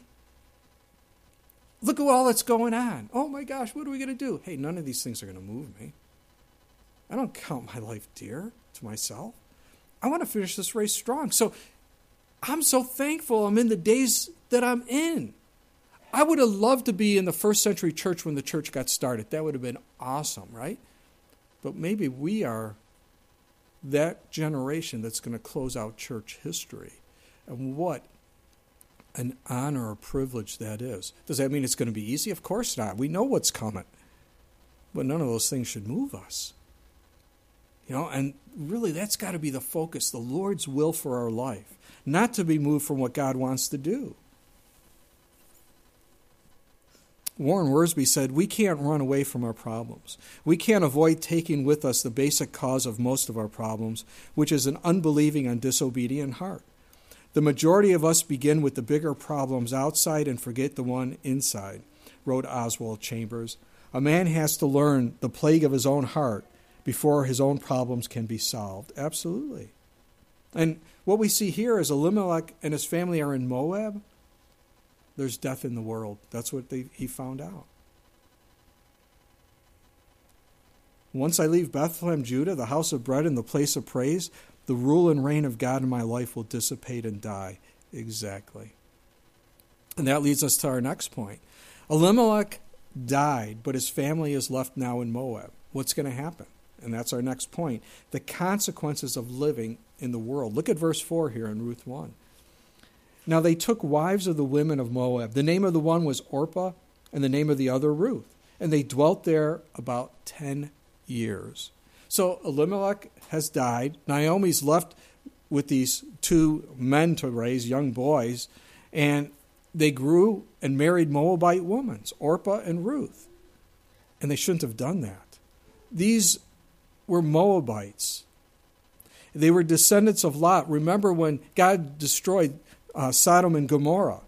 Look at all that's going on. Oh my gosh, what are we going to do? Hey, none of these things are going to move me. I don't count my life dear to myself. I want to finish this race strong. So I'm so thankful I'm in the days that I'm in. I would have loved to be in the first century church when the church got started. That would have been awesome, right? But maybe we are that generation that's going to close out church history. And what an honor or privilege that is. Does that mean it's going to be easy? Of course not. We know what's coming. But none of those things should move us. You know, and really that's got to be the focus, the Lord's will for our life, not to be moved from what God wants to do. Warren Wiersbe said, we can't run away from our problems. We can't avoid taking with us the basic cause of most of our problems, which is an unbelieving and disobedient heart. The majority of us begin with the bigger problems outside and forget the one inside, wrote Oswald Chambers. A man has to learn the plague of his own heart before his own problems can be solved. Absolutely. And what we see here is Elimelech and his family are in Moab. There's death in the world. That's what they, he found out. Once I leave Bethlehem, Judah, the house of bread and the place of praise, the rule and reign of God in my life will dissipate and die. Exactly. And that leads us to our next point. Elimelech died, but his family is left now in Moab. What's going to happen? And that's our next point. The consequences of living in the world. Look at verse four here in Ruth one. Now they took wives of the women of Moab. The name of the one was Orpah, and the name of the other Ruth. And they dwelt there about ten years. So Elimelech has died. Naomi's left with these two men to raise, young boys, and they grew and married Moabite women, Orpah and Ruth. And they shouldn't have done that. These were Moabites. They were descendants of Lot. Remember when God destroyed uh, Sodom and Gomorrah?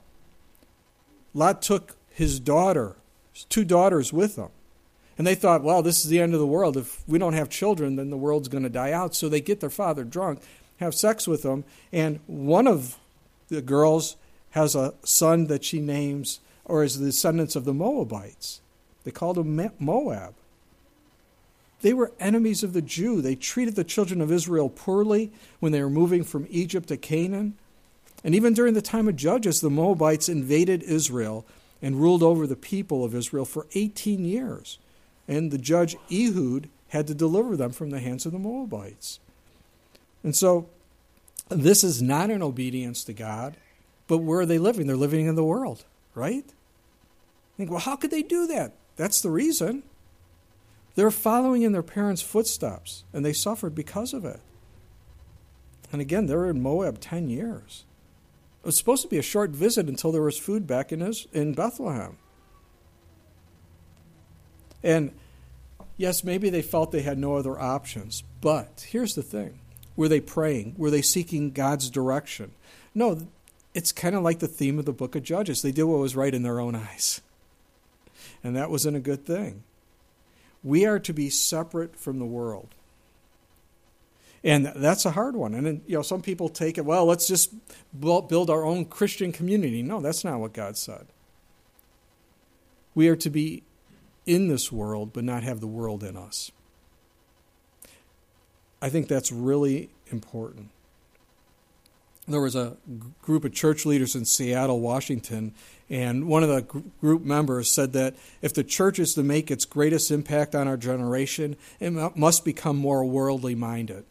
Lot took his daughter, his two daughters with him. And they thought, well, this is the end of the world. If we don't have children, then the world's going to die out. So they get their father drunk, have sex with him, and one of the girls has a son that she names, or is the descendants of the Moabites. They called him Moab. They were enemies of the Jew. They treated the children of Israel poorly when they were moving from Egypt to Canaan. And even during the time of Judges, the Moabites invaded Israel and ruled over the people of Israel for eighteen years. And the judge Ehud had to deliver them from the hands of the Moabites. And so this is not an obedience to God, but where are they living? They're living in the world, right? Think, well, how could they do that? That's the reason. They're following in their parents' footsteps, and they suffered because of it. And again, they were in Moab ten years. It was supposed to be a short visit until there was food back in, his, in Bethlehem. And Yes, maybe they felt they had no other options. But here's the thing. Were they praying? Were they seeking God's direction? No, it's kind of like the theme of the book of Judges. They did what was right in their own eyes. And that wasn't a good thing. We are to be separate from the world. And that's a hard one. And then, you know, some people take it, well, let's just build our own Christian community. No, that's not what God said. We are to be in this world, but not have the world in us. I think that's really important. There was a group of church leaders in Seattle, Washington, and one of the group members said that if the church is to make its greatest impact on our generation, it must become more worldly minded.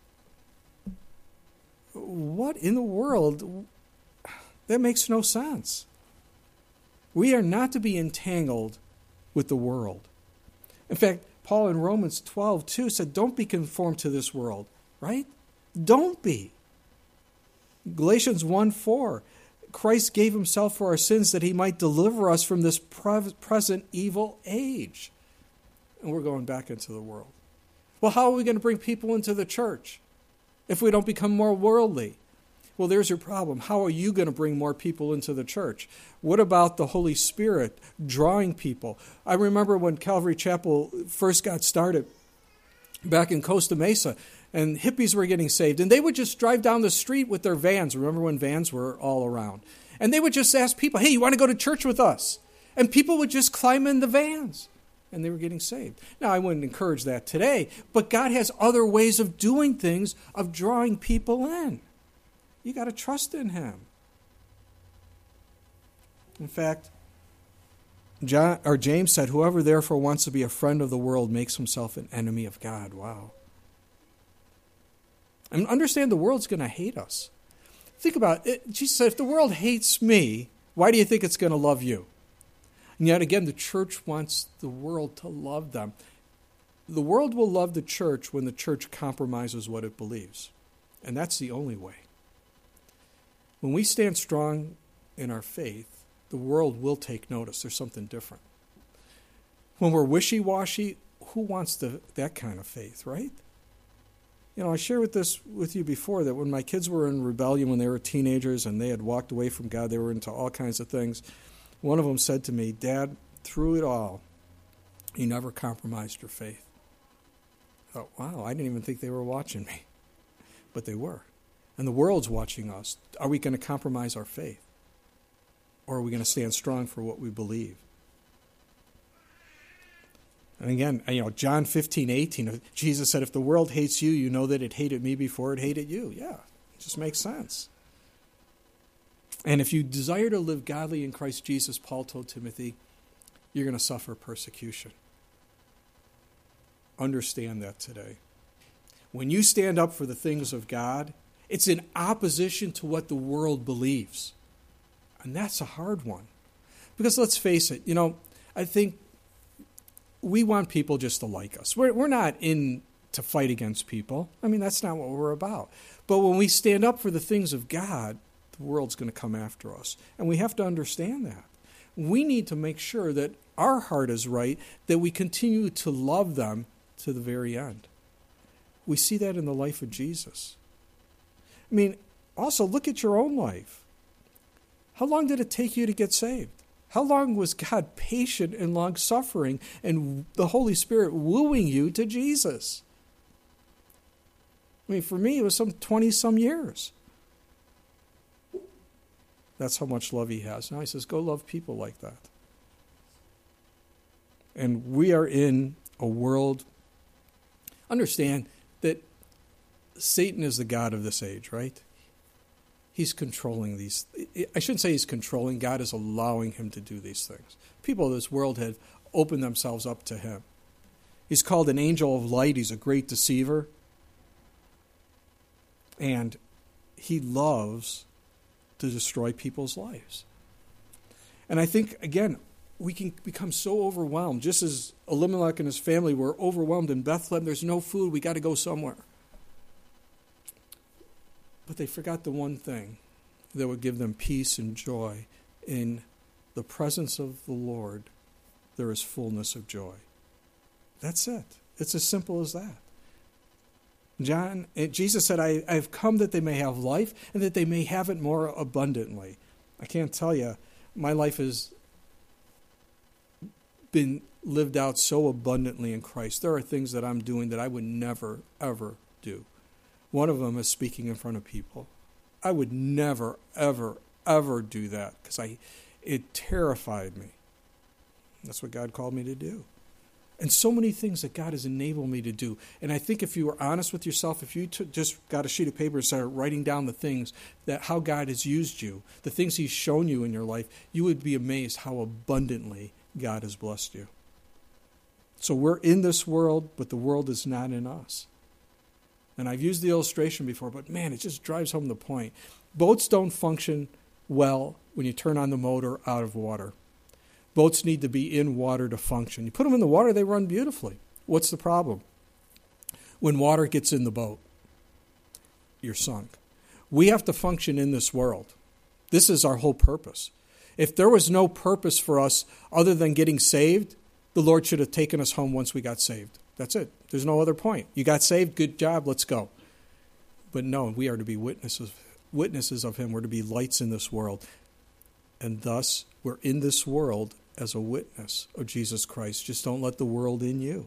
What in the world? That makes no sense. We are not to be entangled with the world. In fact, Paul in Romans twelve two said, don't be conformed to this world, right? Don't be. Galatians one four, Christ gave himself for our sins that he might deliver us from this present evil age. And we're going back into the world. Well, how are we going to bring people into the church if we don't become more worldly? Well, there's your problem. How are you going to bring more people into the church? What about the Holy Spirit drawing people? I remember when Calvary Chapel first got started back in Costa Mesa, and hippies were getting saved, and they would just drive down the street with their vans. Remember when vans were all around? And they would just ask people, hey, you want to go to church with us? And people would just climb in the vans, and they were getting saved. Now, I wouldn't encourage that today, but God has other ways of doing things, of drawing people in. You got to trust in him. In fact, John, or James said, whoever therefore wants to be a friend of the world makes himself an enemy of God. Wow. And understand the world's going to hate us. Think about it. Jesus said, if the world hates me, why do you think it's going to love you? And yet again, the church wants the world to love them. The world will love the church when the church compromises what it believes. And that's the only way. When we stand strong in our faith, the world will take notice. There's something different. When we're wishy-washy, who wants the, that kind of faith, right? You know, I shared with this with you before that when my kids were in rebellion when they were teenagers and they had walked away from God, they were into all kinds of things. One of them said to me, Dad, through it all, you never compromised your faith. I thought, wow, I didn't even think they were watching me. But they were. And the world's watching us. Are we going to compromise our faith? Or are we going to stand strong for what we believe? And again, you know, John fifteen eighteen, Jesus said, if the world hates you, you know that it hated me before it hated you. Yeah, it just makes sense. And if you desire to live godly in Christ Jesus, Paul told Timothy, you're going to suffer persecution. Understand that today. When you stand up for the things of God, it's in opposition to what the world believes. And that's a hard one. Because let's face it, you know, I think we want people just to like us. We're, we're not in to fight against people. I mean, that's not what we're about. But when we stand up for the things of God, the world's going to come after us. And we have to understand that. We need to make sure that our heart is right, that we continue to love them to the very end. We see that in the life of Jesus. I mean, also look at your own life. How long did it take you to get saved? How long was God patient and long-suffering and the Holy Spirit wooing you to Jesus? I mean, for me, it was some twenty-some years. That's how much love he has. Now he says, go love people like that. And we are in a world, understand that Satan is the god of this age, right? He's controlling these. I shouldn't say he's controlling. God is allowing him to do these things. People of this world have opened themselves up to him. He's called an angel of light. He's a great deceiver. And he loves to destroy people's lives. And I think, again, we can become so overwhelmed. Just as Elimelech and his family were overwhelmed in Bethlehem, there's no food, we got to go somewhere. But they forgot the one thing that would give them peace and joy. In the presence of the Lord, there is fullness of joy. That's it. It's as simple as that. John, Jesus said, I, I've come that they may have life and that they may have it more abundantly. I can't tell you, my life has been lived out so abundantly in Christ. There are things that I'm doing that I would never, ever do. One of them is speaking in front of people. I would never, ever, ever do that because I, it terrified me. That's what God called me to do. And so many things that God has enabled me to do. And I think if you were honest with yourself, if you took, just got a sheet of paper and started writing down the things that how God has used you, the things he's shown you in your life, you would be amazed how abundantly God has blessed you. So we're in this world, but the world is not in us. And I've used the illustration before, but man, it just drives home the point. Boats don't function well when you turn on the motor out of water. Boats need to be in water to function. You put them in the water, they run beautifully. What's the problem? When water gets in the boat, you're sunk. We have to function in this world. This is our whole purpose. If there was no purpose for us other than getting saved, the Lord should have taken us home once we got saved. That's it. There's no other point. You got saved, good job, let's go. But no, we are to be witnesses, witnesses of him. We're to be lights in this world. And thus, we're in this world as a witness of Jesus Christ. Just don't let the world in you.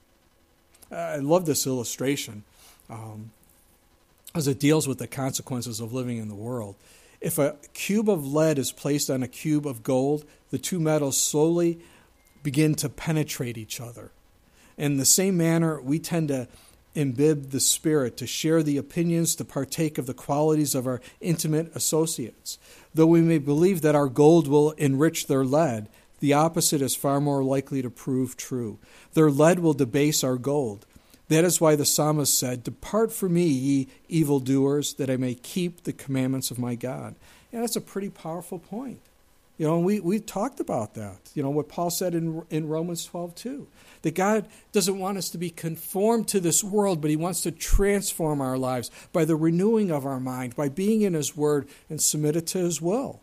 I love this illustration um, as it deals with the consequences of living in the world. If a cube of lead is placed on a cube of gold, the two metals slowly begin to penetrate each other. In the same manner, we tend to imbibe the Spirit, to share the opinions, to partake of the qualities of our intimate associates. Though we may believe that our gold will enrich their lead, the opposite is far more likely to prove true. Their lead will debase our gold. That is why the psalmist said, "Depart from me, ye evildoers, that I may keep the commandments of my God." And that's a pretty powerful point. You know, we, we talked about that. You know, what Paul said in, in Romans twelve two. That God doesn't want us to be conformed to this world, but he wants to transform our lives by the renewing of our mind, by being in his word and submitted to his will.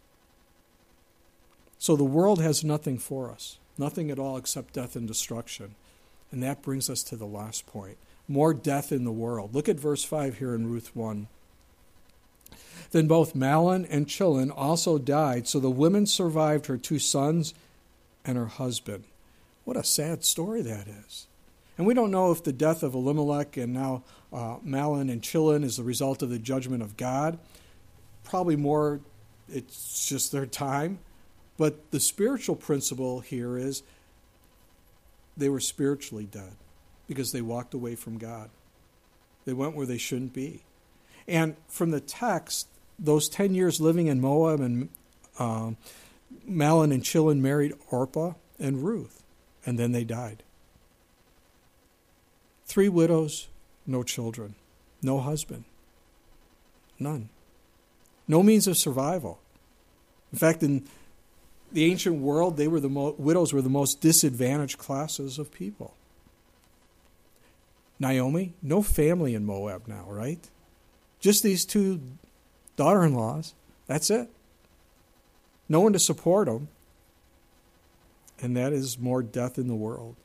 So the world has nothing for us, nothing at all except death and destruction. And that brings us to the last point. More death in the world. Look at verse five here in Ruth one. Then both Mahlon and Chilion also died, so the woman survived her two sons and her husband. What a sad story that is. And we don't know if the death of Elimelech and now uh, Mahlon and Chilion is the result of the judgment of God. Probably more, it's just their time. But the spiritual principle here is they were spiritually dead because they walked away from God. They went where they shouldn't be. And from the text, those ten years living in Moab, and um, Mahlon and Chilion married Orpah and Ruth, and then they died. Three widows, no children, no husband, none. No means of survival. In fact, in the ancient world, they were the mo- widows were the most disadvantaged classes of people. Naomi, no family in Moab now, right? Just these two daughter-in-laws. That's it. No one to support them. And that is more death in the world.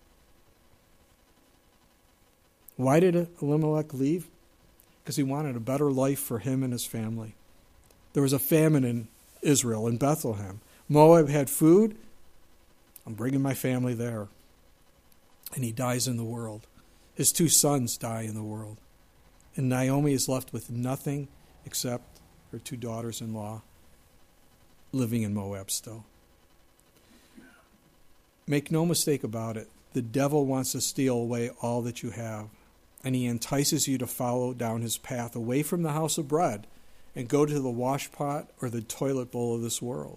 Why did Elimelech leave? Because he wanted a better life for him and his family. There was a famine in Israel, in Bethlehem. Moab had food. I'm bringing my family there. And he dies in the world. His two sons die in the world. And Naomi is left with nothing except her two daughters-in-law living in Moab still. Make no mistake about it. The devil wants to steal away all that you have. And he entices you to follow down his path away from the house of bread and go to the washpot or the toilet bowl of this world.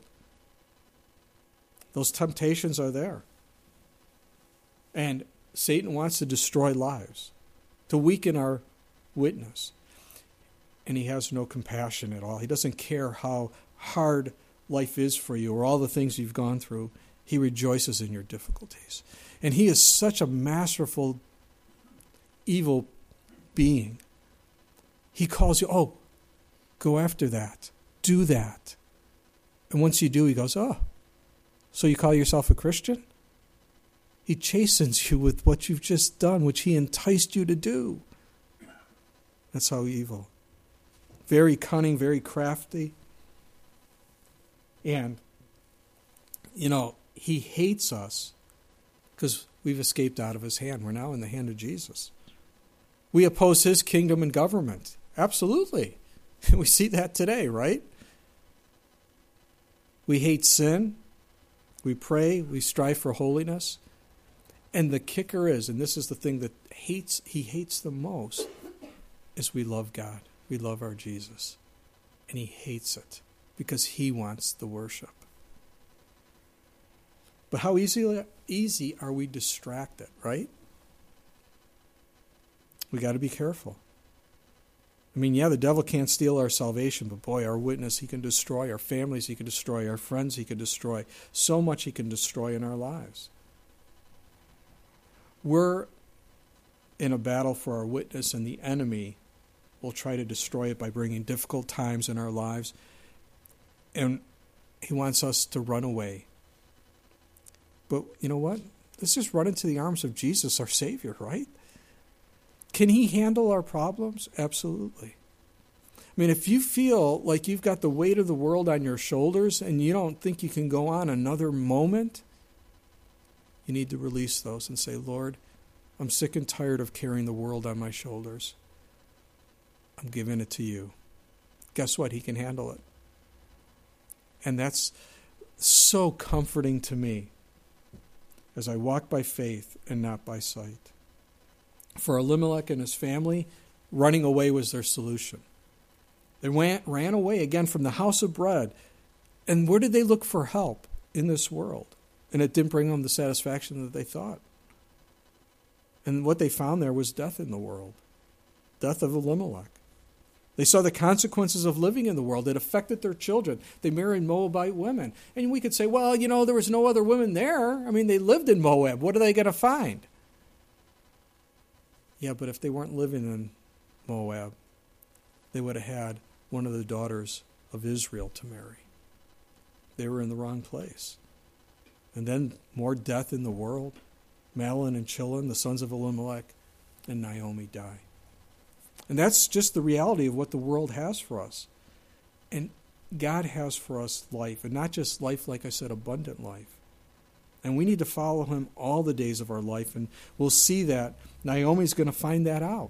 Those temptations are there. And Satan wants to destroy lives, to weaken our witness. And he has no compassion at all. He doesn't care how hard life is for you or all the things you've gone through. He rejoices in your difficulties. And he is such a masterful, evil being. He calls you, oh, go after that. Do that. And once you do, he goes, oh, so you call yourself a Christian? He chastens you with what you've just done, which he enticed you to do. That's how evil. Very cunning, very crafty. And, you know, he hates us because we've escaped out of his hand. We're now in the hand of Jesus. We oppose his kingdom and government. Absolutely. We see that today, right? We hate sin. We pray. We strive for holiness. And the kicker is, and this is the thing that hates he hates the most, is we love God. We love our Jesus. And he hates it because he wants the worship. But how easy, easy are we distracted, right? We got to be careful. I mean, yeah, the devil can't steal our salvation, but boy, our witness, he can destroy. Our families, he can destroy. Our friends, he can destroy. So much he can destroy in our lives. We're in a battle for our witness, and the enemy will try to destroy it by bringing difficult times in our lives. And he wants us to run away. But you know what? Let's just run into the arms of Jesus, our Savior, right? Can he handle our problems? Absolutely. I mean, if you feel like you've got the weight of the world on your shoulders and you don't think you can go on another moment, you need to release those and say, Lord, I'm sick and tired of carrying the world on my shoulders. I'm giving it to you. Guess what? He can handle it. And that's so comforting to me as I walk by faith and not by sight. For Elimelech and his family, running away was their solution. They went, ran away again from the house of bread. And where did they look for help? In this world. And it didn't bring them the satisfaction that they thought. And what they found there was death in the world. Death of Elimelech. They saw the consequences of living in the world. It affected their children. They married Moabite women. And we could say, well, you know, there was no other women there. I mean, they lived in Moab. What are they going to find? Yeah, but if they weren't living in Moab, they would have had one of the daughters of Israel to marry. They were in the wrong place. And then more death in the world. Mahlon and Chilion, the sons of Elimelech, and Naomi die. And that's just the reality of what the world has for us. And God has for us life, and not just life, like I said, abundant life. And we need to follow him all the days of our life, and we'll see that Naomi's going to find that out.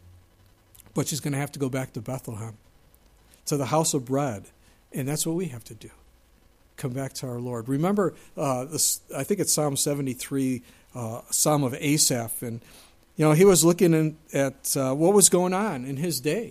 But she's going to have to go back to Bethlehem, to the house of bread, and that's what we have to do. Come back to our Lord. Remember, uh, this, I think it's Psalm seventy-three, uh, Psalm of Asaph, and you know he was looking in, at uh, what was going on in his day,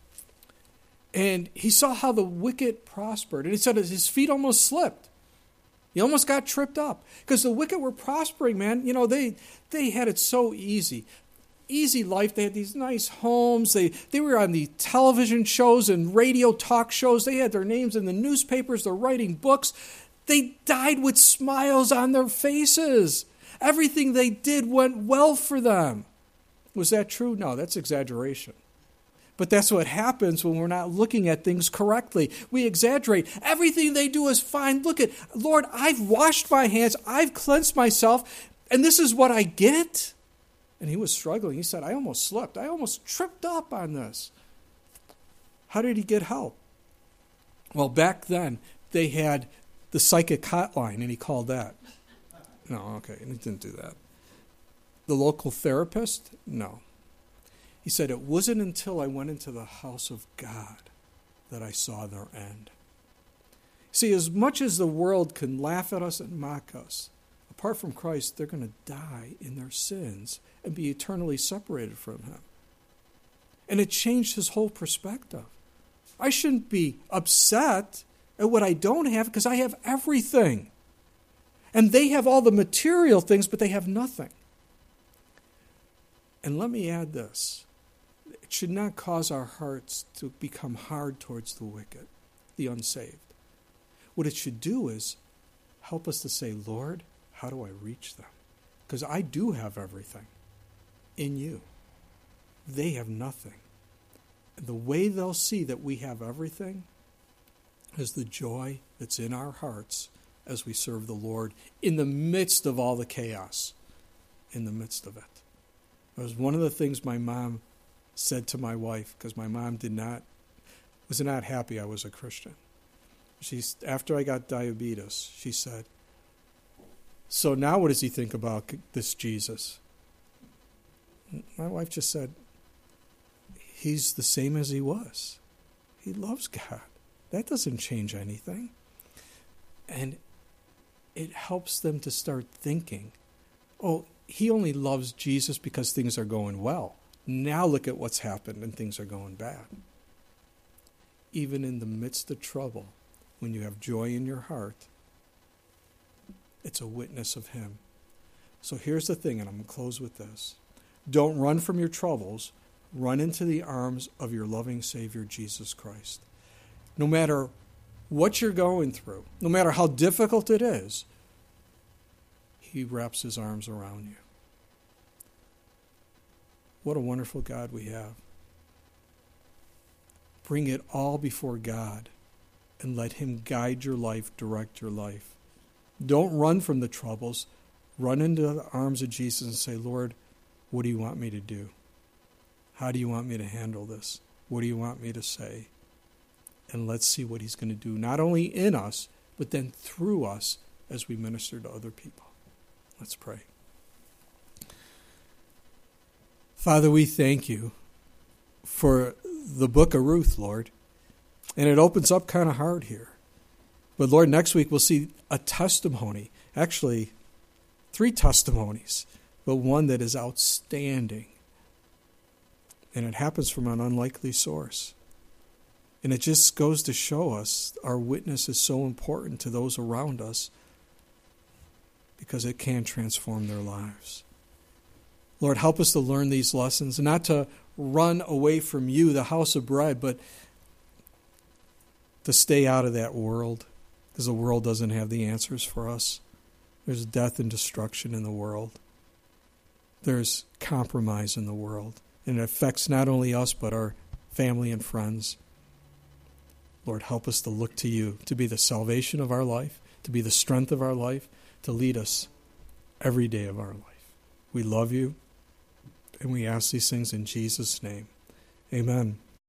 and he saw how the wicked prospered, and he said his feet almost slipped. He almost got tripped up because the wicked were prospering, man. You know they they had it so easy. Easy life. They had these nice homes. They they were on the television shows and radio talk shows. They had their names in the newspapers. They're writing books. They died with smiles on their faces. Everything they did went well for them. Was that true? No, that's exaggeration. But that's what happens when we're not looking at things correctly. We exaggerate. Everything they do is fine. Look at, Lord, I've washed my hands. I've cleansed myself. And this is what I get? And he was struggling. He said, I almost slipped. I almost tripped up on this. How did he get help? Well, back then, they had the psychic hotline, and he called that. No, okay, he didn't do that. The local therapist? No. He said, it wasn't until I went into the house of God that I saw their end. See, as much as the world can laugh at us and mock us, apart from Christ, they're going to die in their sins and be eternally separated from him. And it changed his whole perspective. I shouldn't be upset at what I don't have because I have everything. And they have all the material things, but they have nothing. And let me add this. It should not cause our hearts to become hard towards the wicked, the unsaved. What it should do is help us to say, Lord, how do I reach them? Because I do have everything in you. They have nothing. And the way they'll see that we have everything is the joy that's in our hearts as we serve the Lord in the midst of all the chaos. in the midst of it. It was one of the things my mom said to my wife, because my mom did not, was not happy I was a Christian. She's, after I got diabetes, she said, so now what does he think about this Jesus? My wife just said, he's the same as he was. He loves God. That doesn't change anything. And it helps them to start thinking, oh, he only loves Jesus because things are going well. Now look at what's happened and things are going bad. Even in the midst of trouble, when you have joy in your heart, it's a witness of him. So here's the thing, and I'm going to close with this. Don't run from your troubles. Run into the arms of your loving Savior, Jesus Christ. No matter what you're going through, no matter how difficult it is, he wraps his arms around you. What a wonderful God we have. Bring it all before God and let him guide your life, direct your life. Don't run from the troubles. Run into the arms of Jesus and say, Lord, what do you want me to do? How do you want me to handle this? What do you want me to say? And let's see what he's going to do, not only in us, but then through us as we minister to other people. Let's pray. Father, we thank you for the book of Ruth, Lord. And it opens up kind of hard here. But Lord, next week we'll see a testimony, actually three testimonies, but one that is outstanding. And it happens from an unlikely source. And it just goes to show us our witness is so important to those around us because it can transform their lives. Lord, help us to learn these lessons, not to run away from you, the house of bread, but to stay out of that world, because the world doesn't have the answers for us. There's death and destruction in the world. There's compromise in the world, and it affects not only us, but our family and friends. Lord, help us to look to you, to be the salvation of our life, to be the strength of our life, to lead us every day of our life. We love you, and we ask these things in Jesus' name. Amen.